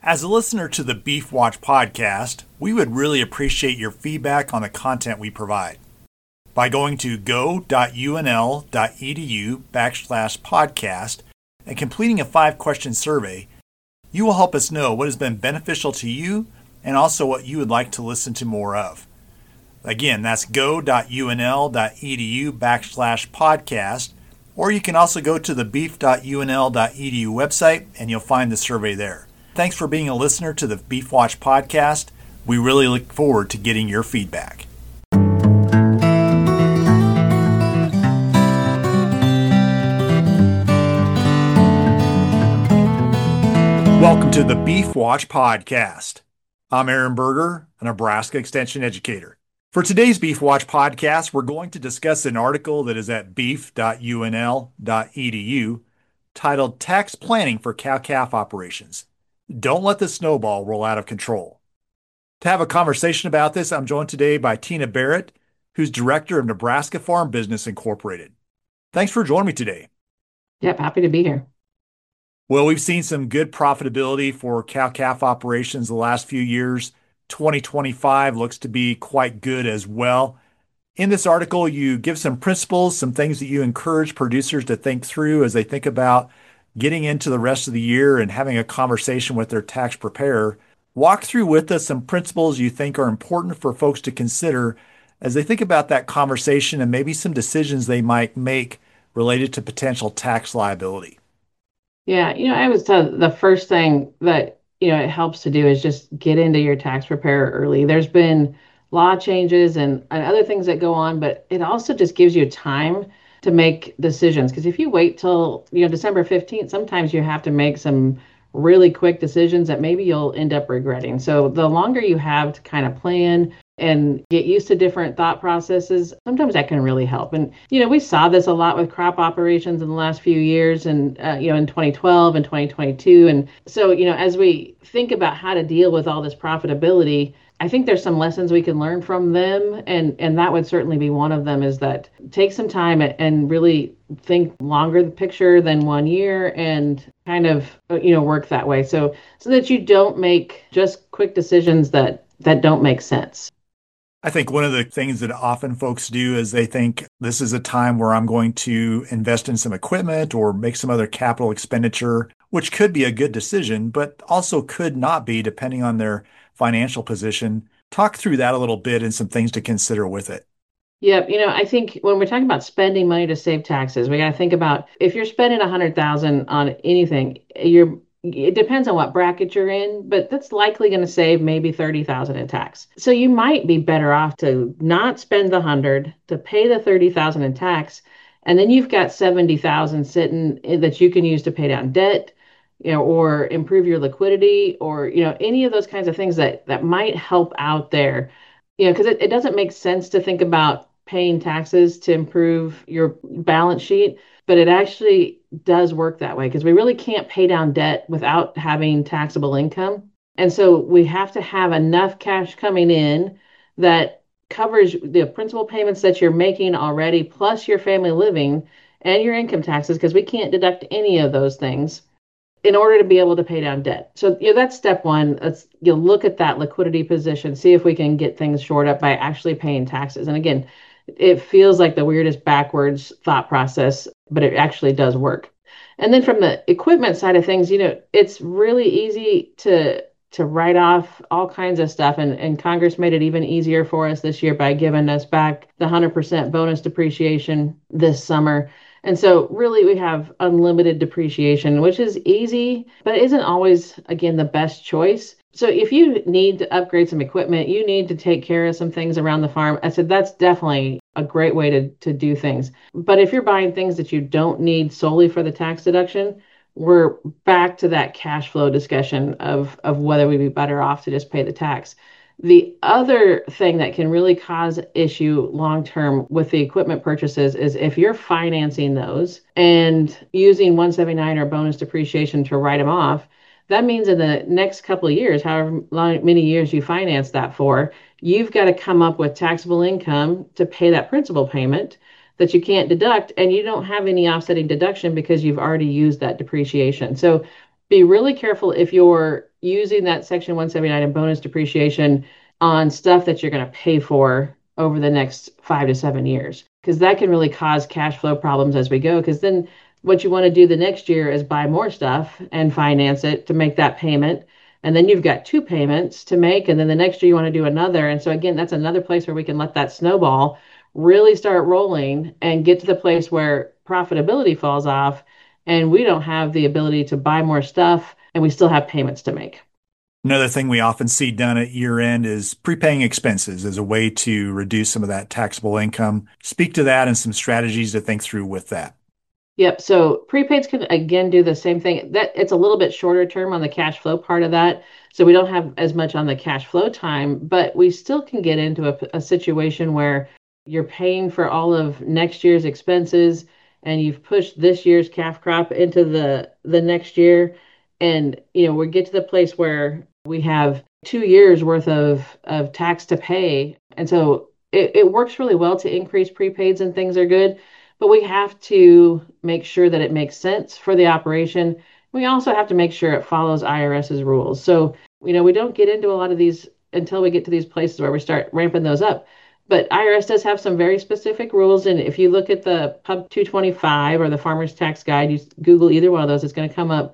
As a listener to the Beef Watch podcast, we would really appreciate your feedback on the content we provide. By going to go.unl.edu/podcast and completing a 5-question survey, you will help us know what has been beneficial to you and also what you would like to listen to more of. Again, that's go.unl.edu/podcast, or you can also go to the beef.unl.edu website and you'll find the survey there. Thanks for being a listener to the Beef Watch podcast. We really look forward to getting your feedback. Welcome to the Beef Watch podcast. I'm Aaron Berger, a Nebraska Extension educator. For today's Beef Watch podcast, we're going to discuss an article that is at beef.unl.edu titled Tax Planning for Cow-Calf Operations. Don't let the snowball roll out of control. To have a conversation about this, I'm joined today by Tina Barrett, who's Director of Nebraska Farm Business Incorporated. Thanks for joining me today. Yep, happy to be here. Well, we've seen some good profitability for cow-calf operations the last few years. 2025 looks to be quite good as well. In this article, you give some principles, some things that you encourage producers to think through as they think about getting into the rest of the year and having a conversation with their tax preparer. Walk through with us some principles you think are important for folks to consider as they think about that conversation and maybe some decisions they might make related to potential tax liability. Yeah, I would say the first thing that, it helps to do is just get into your tax preparer early. There's been law changes and other things that go on, but it also just gives you time to make decisions. Because if you wait till, December 15th, sometimes you have to make some really quick decisions that maybe you'll end up regretting. So the longer you have to kind of plan and get used to different thought processes, sometimes that can really help. And, we saw this a lot with crop operations in the last few years and, in 2012 and 2022. And so, as we think about how to deal with all this profitability, I think there's some lessons we can learn from them. And that would certainly be one of them, is that take some time and really think longer the picture than 1 year and kind of, work that way. So that you don't make just quick decisions that don't make sense. I think one of the things that often folks do is they think this is a time where I'm going to invest in some equipment or make some other capital expenditure, which could be a good decision, but also could not be depending on their financial position. Talk through that a little bit and some things to consider with it. Yep. I think when we're talking about spending money to save taxes, we got to think about if you're spending $100,000 on anything, it depends on what bracket you're in, but that's likely going to save maybe $30,000 in tax. So you might be better off to not spend the 100 to pay the $30,000 in tax, and then you've got $70,000 sitting that you can use to pay down debt, or improve your liquidity, or any of those kinds of things that might help out there. Because it doesn't make sense to think about paying taxes to improve your balance sheet, but it actually does work that way because we really can't pay down debt without having taxable income. And so we have to have enough cash coming in that covers the principal payments that you're making already, plus your family living and your income taxes, because we can't deduct any of those things in order to be able to pay down debt. So that's step one. You'll look at that liquidity position, see if we can get things shored up by actually paying taxes. And again, it feels like the weirdest backwards thought process, but it actually does work. And then from the equipment side of things, it's really easy to write off all kinds of stuff. And Congress made it even easier for us this year by giving us back the 100% bonus depreciation this summer. And so really we have unlimited depreciation, which is easy, but isn't always, again, the best choice. So if you need to upgrade some equipment, you need to take care of some things around the farm. I said that's definitely a great way to do things. But if you're buying things that you don't need solely for the tax deduction, we're back to that cash flow discussion of whether we'd be better off to just pay the tax. The other thing that can really cause issue long-term with the equipment purchases is if you're financing those and using 179 or bonus depreciation to write them off, that means in the next couple of years, however many years you finance that for, you've got to come up with taxable income to pay that principal payment that you can't deduct, and you don't have any offsetting deduction because you've already used that depreciation. So be really careful if you're using that Section 179 and bonus depreciation on stuff that you're going to pay for over the next 5 to 7 years, because that can really cause cash flow problems as we go. Because then what you want to do the next year is buy more stuff and finance it to make that payment. And then you've got two payments to make. And then the next year you want to do another. And so, again, that's another place where we can let that snowball really start rolling and get to the place where profitability falls off and we don't have the ability to buy more stuff and we still have payments to make. Another thing we often see done at year end is prepaying expenses as a way to reduce some of that taxable income. Speak to that and some strategies to think through with that. Yep. So prepaids can again do the same thing. That it's a little bit shorter term on the cash flow part of that. So we don't have as much on the cash flow time, but we still can get into a situation where you're paying for all of next year's expenses and you've pushed this year's calf crop into the next year. And we get to the place where we have 2 years worth of tax to pay. And so it works really well to increase prepaids and things are good, but we have to make sure that it makes sense for the operation. We also have to make sure it follows IRS's rules. So, we don't get into a lot of these until we get to these places where we start ramping those up. But IRS does have some very specific rules. And if you look at the Pub 225 or the Farmer's Tax Guide, you Google either one of those, it's going to come up.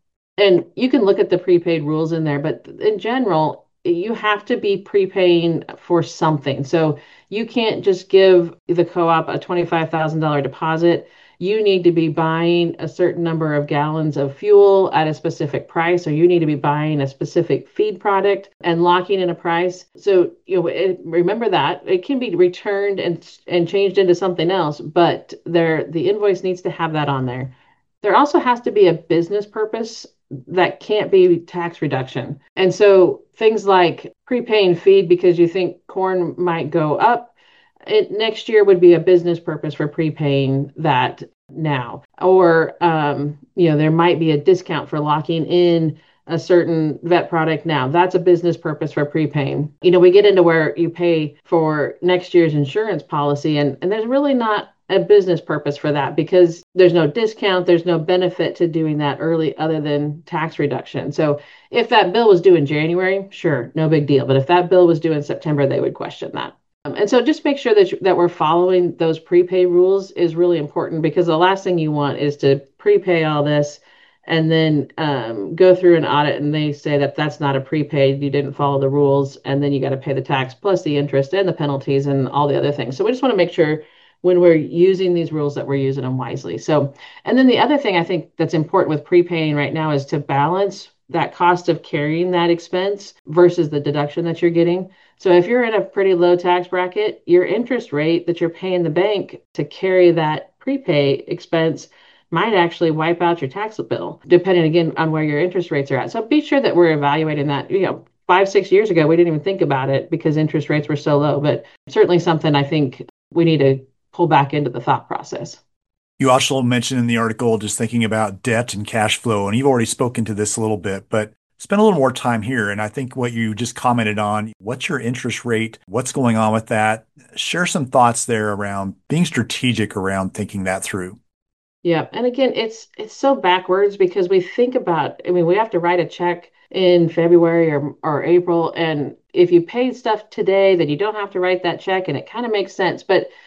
And you can look at the prepaid rules in there, but in general, you have to be prepaying for something. So you can't just give the co-op a $25,000 deposit. You need to be buying a certain number of gallons of fuel at a specific price, or you need to be buying a specific feed product and locking in a price. So, remember that it can be returned and changed into something else, but the invoice needs to have that on there. There also has to be a business purpose that can't be tax reduction. And so things like prepaying feed because you think corn might go up, next year would be a business purpose for prepaying that now. Or, there might be a discount for locking in a certain vet product now. That's a business purpose for prepaying. We get into where you pay for next year's insurance policy, and there's really not a business purpose for that because there's no discount, there's no benefit to doing that early other than tax reduction. So if that bill was due in January, sure, no big deal. But if that bill was due in September, they would question that. And so just make sure that we're following those prepay rules is really important because the last thing you want is to prepay all this and then go through an audit and they say that that's not a prepaid, you didn't follow the rules, and then you got to pay the tax plus the interest and the penalties and all the other things. So we just want to make sure when we're using these rules that we're using them wisely. So, and then the other thing I think that's important with prepaying right now is to balance that cost of carrying that expense versus the deduction that you're getting. So if you're in a pretty low tax bracket, your interest rate that you're paying the bank to carry that prepay expense might actually wipe out your tax bill, depending again on where your interest rates are at. So be sure that we're evaluating that. 5, 6 years ago, we didn't even think about it because interest rates were so low, but certainly something I think we need to pull back into the thought process. You also mentioned in the article just thinking about debt and cash flow, and you've already spoken to this a little bit, but spend a little more time here. And I think what you just commented on, what's your interest rate? What's going on with that? Share some thoughts there around being strategic around thinking that through. Yeah. And again, it's so backwards because we think about, we have to write a check in February or April. And if you pay stuff today, then you don't have to write that check. And it kind of makes sense.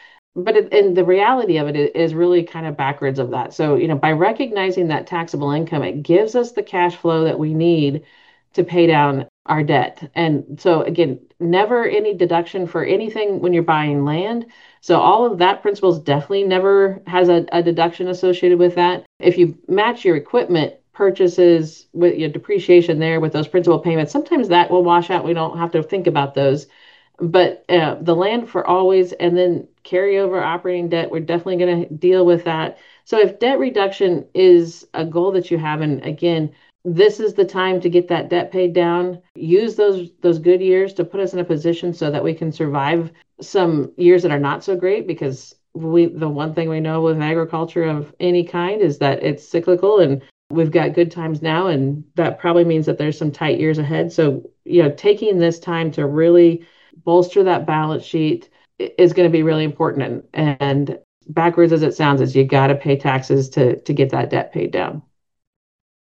And the reality of it is really kind of backwards of that. So, by recognizing that taxable income, it gives us the cash flow that we need to pay down our debt. And so, again, never any deduction for anything when you're buying land. So all of that principles definitely never has a deduction associated with that. If you match your equipment purchases with your depreciation there with those principal payments, sometimes that will wash out. We don't have to think about those. But the land for always, and then carry over operating debt, we're definitely going to deal with that. So if debt reduction is a goal that you have, and again, this is the time to get that debt paid down. Use those good years to put us in a position so that we can survive some years that are not so great because the one thing we know with agriculture of any kind is that it's cyclical and we've got good times now, and that probably means that there's some tight years ahead. So, taking this time to really bolster that balance sheet is going to be really important. And backwards as it sounds, is you got to pay taxes to get that debt paid down.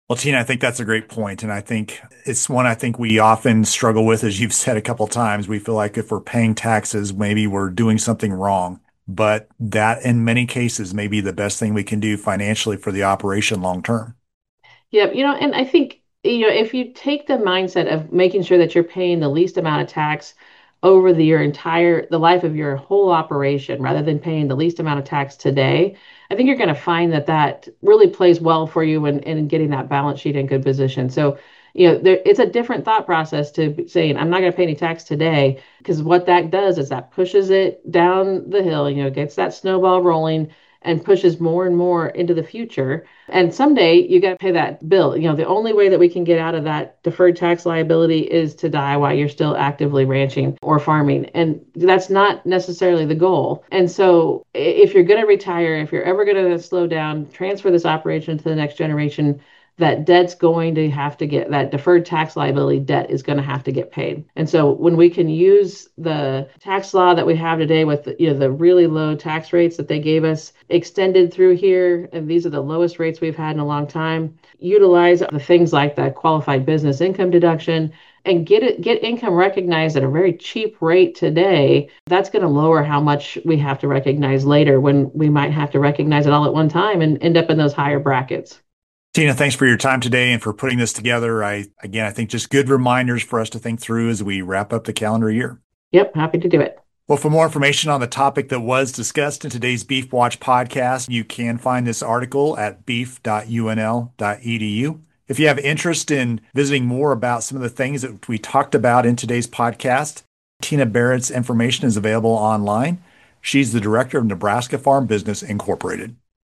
Well, Tina, I think that's a great point, and I think it's one I think we often struggle with, as you've said a couple times. We feel like if we're paying taxes, maybe we're doing something wrong, but that in many cases may be the best thing we can do financially for the operation long term. Yep, and I think, if you take the mindset of making sure that you're paying the least amount of tax over the life of your whole operation, rather than paying the least amount of tax today, I think you're going to find that that really plays well for you in getting that balance sheet in good position. So, it's a different thought process to saying, I'm not going to pay any tax today, because what that does is that pushes it down the hill, gets that snowball rolling and pushes more and more into the future. And someday you got to pay that bill. The only way that we can get out of that deferred tax liability is to die while you're still actively ranching or farming. And that's not necessarily the goal. And so if you're going to retire, if you're ever going to slow down, transfer this operation to the next generation, that debt's going to have to get that deferred tax liability debt is going to have to get paid. And so when we can use the tax law that we have today with the really low tax rates that they gave us extended through here, and these are the lowest rates we've had in a long time, utilize the things like the qualified business income deduction and get income recognized at a very cheap rate today, that's going to lower how much we have to recognize later when we might have to recognize it all at one time and end up in those higher brackets. Tina, thanks for your time today and for putting this together. Again, I think just good reminders for us to think through as we wrap up the calendar year. Yep, happy to do it. Well, for more information on the topic that was discussed in today's Beef Watch podcast, you can find this article at beef.unl.edu. If you have interest in visiting more about some of the things that we talked about in today's podcast, Tina Barrett's information is available online. She's the director of Nebraska Farm Business Incorporated.